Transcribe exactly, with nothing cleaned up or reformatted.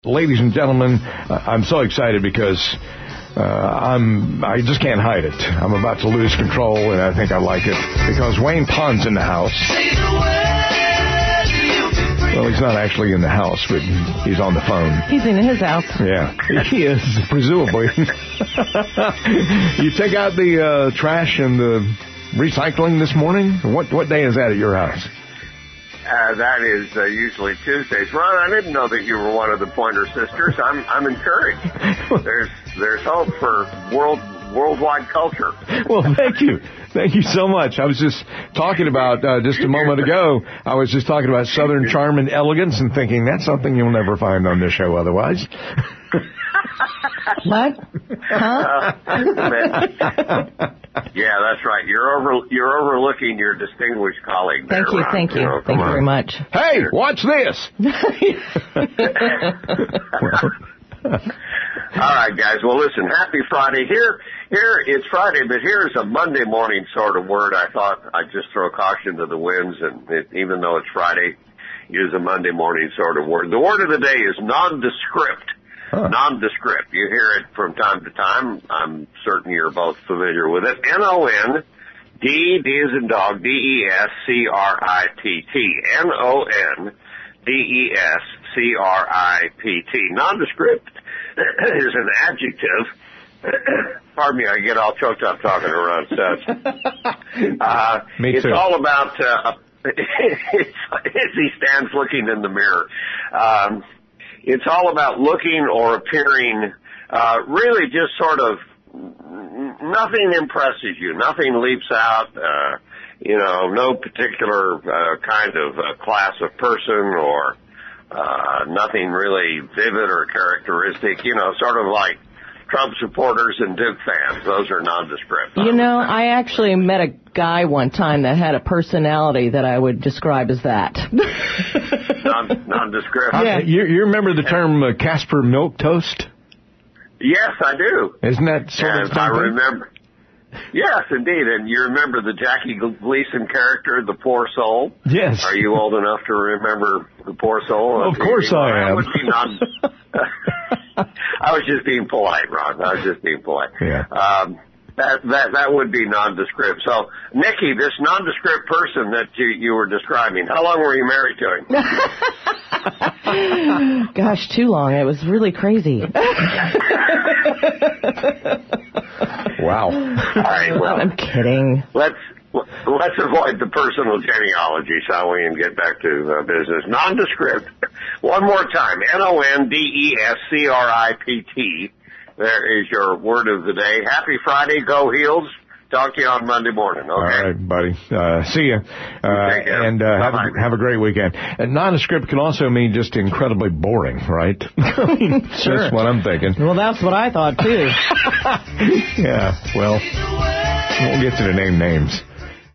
Ladies and gentlemen, I'm so excited because uh, I'm, I just can't hide it. I'm about to lose control, and I think I like it because Wayne Pond's in the house. Well, he's not actually in the house, but he's on the phone. He's in his house. Yeah, he is, presumably. You take out the uh, trash and the recycling this morning? What what day is that at your house? Uh, that is uh, usually Tuesdays. Ron, I didn't know that you were one of the Pointer Sisters. I'm I'm encouraged. There's there's hope for world worldwide culture. Well, thank you. Thank you so much. I was just talking about, uh, just a moment ago, I was just talking about Southern charm and elegance and thinking that's something you'll never find on this show otherwise. What? Huh? Uh, yeah, that's right. You're over. You're overlooking your distinguisght colleague there, Thank you, Ron. thank you. You know, thank you on. very much. Hey, watch this. All right, guys. Well, listen, happy Friday. Here, here, it's Friday, but here's a Monday morning sort of word. I thought I'd just throw caution to the winds, and it, even though it's Friday, use a Monday morning sort of word. The word of the day is nondescript. Huh. Nondescript. You hear it from time to time. I'm certain you're both familiar with it. N O N D, D as in dog, D E S C R I P T. N O N D E S C R I P T. Nondescript is an adjective. Pardon me, I get all choked up talking around sets. Uh, me it's too. all about, uh, it's, as he stands looking in the mirror. Um, it's all about looking or appearing, uh, really just sort of, nothing impresses you. Nothing leaps out, uh, you know, no particular, uh, kind of uh, class of person or, uh, nothing really vivid or characteristic, you know, sort of like Trump supporters and Duke fans. Those are nondescript. You know, I actually met a guy one time that had a personality that I would describe as that. Non, nondescript. Yeah. You, you remember the term uh, Casper Milquetoast? Yes, I do. Isn't that sort and of something? I remember. Yes, indeed. And you remember the Jackie Gleason character, the poor soul? Yes. Are you old enough to remember the poor soul? Of course I am. Would be non- I was just being polite, Ron. I was just being polite. Yeah. Um, that that that would be nondescript. So, Nikki, this nondescript person that you, you were describing, how long were you married to him? Gosh, too long. It was really crazy. Wow. All right, well, I'm kidding. Let's let's avoid the personal genealogy, shall we, and get back to uh, business. Nondescript. One more time. N O N D E S C R I P T. There is your word of the day. Happy Friday. Go Heels. Talk to you on Monday morning, okay? All right, buddy. Uh, see ya. Uh, and uh, have, a, have a great weekend. And nondescript can also mean just incredibly boring, right? I mean, sure. That's what I'm thinking. Well, that's what I thought, too. Yeah, well, we'll get to the name names.